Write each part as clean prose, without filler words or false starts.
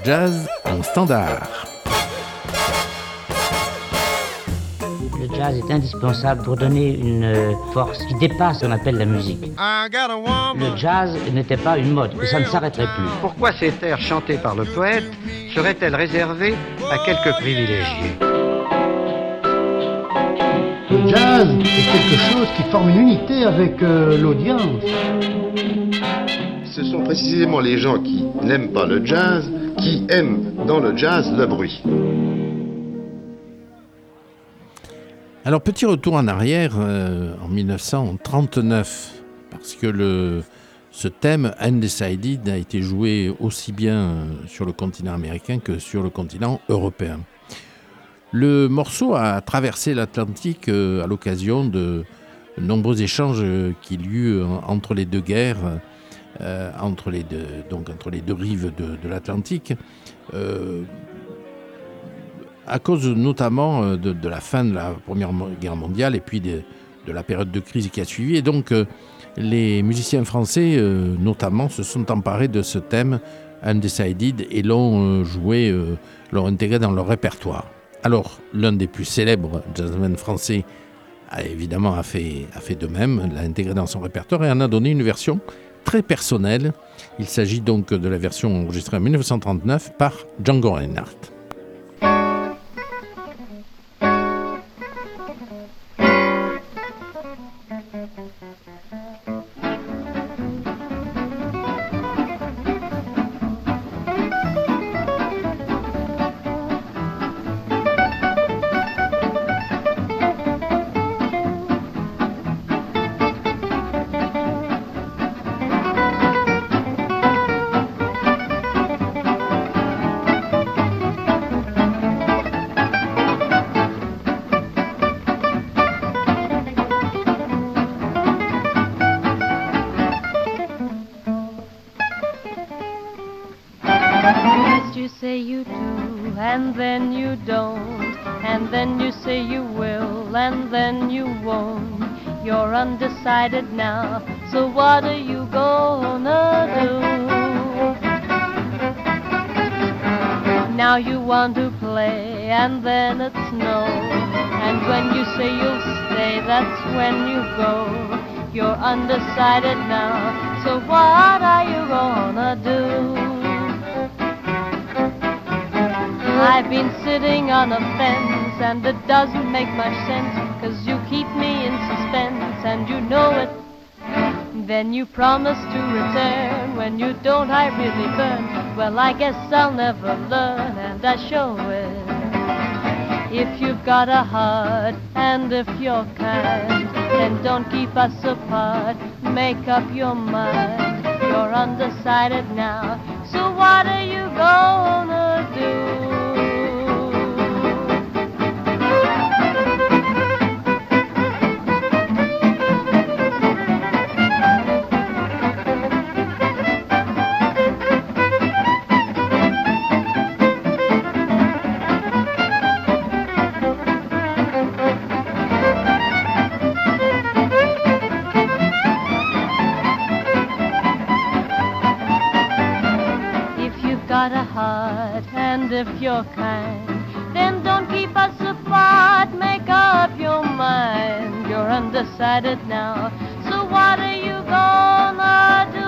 jazz en standard. Le jazz est indispensable pour donner une force qui dépasse ce qu'on appelle la musique. Le jazz n'était pas une mode, et ça ne s'arrêterait plus. Pourquoi cette ère chantée par le poète serait-elle réservée à quelques privilégiés ? Le jazz est quelque chose qui forme une unité avec l'audience. Ce sont précisément les gens qui n'aiment pas le jazz qui aiment dans le jazz le bruit. Alors, petit retour en arrière, en 1939, parce que ce thème Undecided a été joué aussi bien sur le continent américain que sur le continent européen. Le morceau a traversé l'Atlantique à l'occasion de nombreux échanges qu'il y eut entre les deux guerres, entre les deux rives de l'Atlantique, à cause notamment de la fin de la Première Guerre mondiale et puis de la période de crise qui a suivi. Et donc, les musiciens français, notamment, se sont emparés de ce thème Undecided et l'ont joué, l'ont intégré dans leur répertoire. Alors, l'un des plus célèbres jazzmen français a fait de même, l'a intégré dans son répertoire et en a donné une version très personnelle. Il s'agit donc de la version enregistrée en 1939 par Django Reinhardt. Undecided now, so what are you gonna do? Now you want to play and then it's no, and when you say you'll stay, that's when you go. You're undecided now, so what are you gonna do? I've been sitting on a fence and it doesn't make much sense, 'cause you keep me in suspense and you know it. Then you promise to return. When you don't, I really burn. Well, I guess I'll never learn, and I show it. If you've got a heart and if you're kind, then don't keep us apart. Make up your mind. You're undecided now, so what are you gonna do? And if you're kind, then don't keep us apart. Make up your mind. You're undecided now, so what are you gonna do?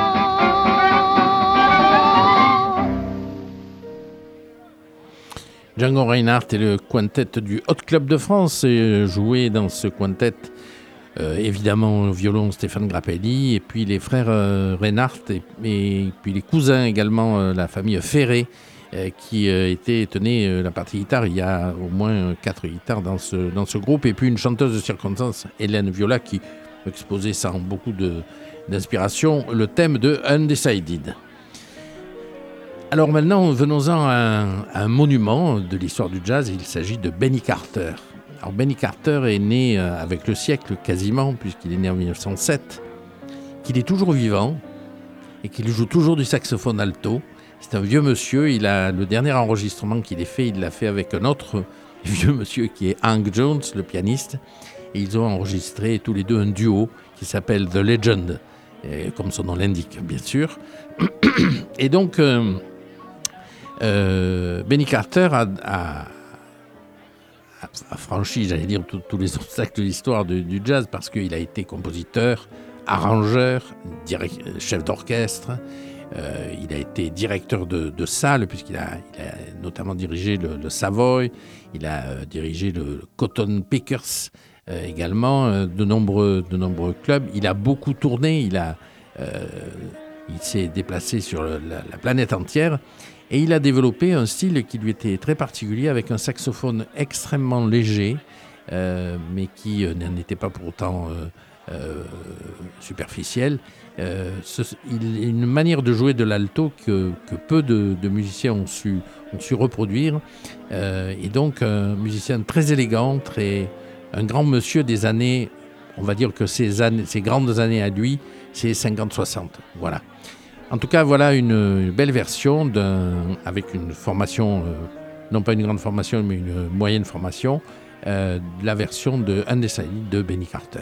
Django Reinhardt et le quintet du Hot Club de France joué dans ce quintet. Évidemment au violon Stéphane Grappelli et puis les frères Reinhardt et puis les cousins également, la famille Ferré qui tenaient la partie guitare. Il y a au moins 4 guitares dans ce groupe et puis une chanteuse de circonstance, Hélène Viola, qui exposait sans beaucoup d'inspiration le thème de Undecided. Alors maintenant, venons-en à un monument de l'histoire du jazz. Il s'agit de Benny Carter. Alors Benny Carter est né avec le siècle quasiment, puisqu'il est né en 1907, qu'il est toujours vivant et qu'il joue toujours du saxophone alto. C'est un vieux monsieur. Le dernier enregistrement qu'il ait fait, il l'a fait avec un autre vieux monsieur qui est Hank Jones, le pianiste. Et ils ont enregistré tous les deux un duo qui s'appelle The Legend, comme son nom l'indique, bien sûr. Et donc, Benny Carter a franchi, j'allais dire, tous les obstacles de l'histoire du jazz, parce qu'il a été compositeur, arrangeur, chef d'orchestre. Il a été directeur de salle, puisqu'il a notamment dirigé le Savoy. Il a dirigé le Cotton Pickers également, de nombreux clubs. Il a beaucoup tourné. Il s'est déplacé sur la planète entière. Et il a développé un style qui lui était très particulier, avec un saxophone extrêmement léger, mais qui n'en était pas pour autant superficiel. Une manière de jouer de l'alto que peu de musiciens ont su reproduire. Et donc, un musicien très élégant, un grand monsieur des années, on va dire que ses grandes années à lui, c'est 50-60. Voilà. En tout cas, voilà une belle version avec une formation, non pas une grande formation, mais une moyenne formation, la version de Undecided de Benny Carter.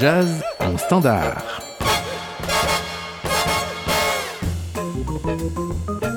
jazz en standard.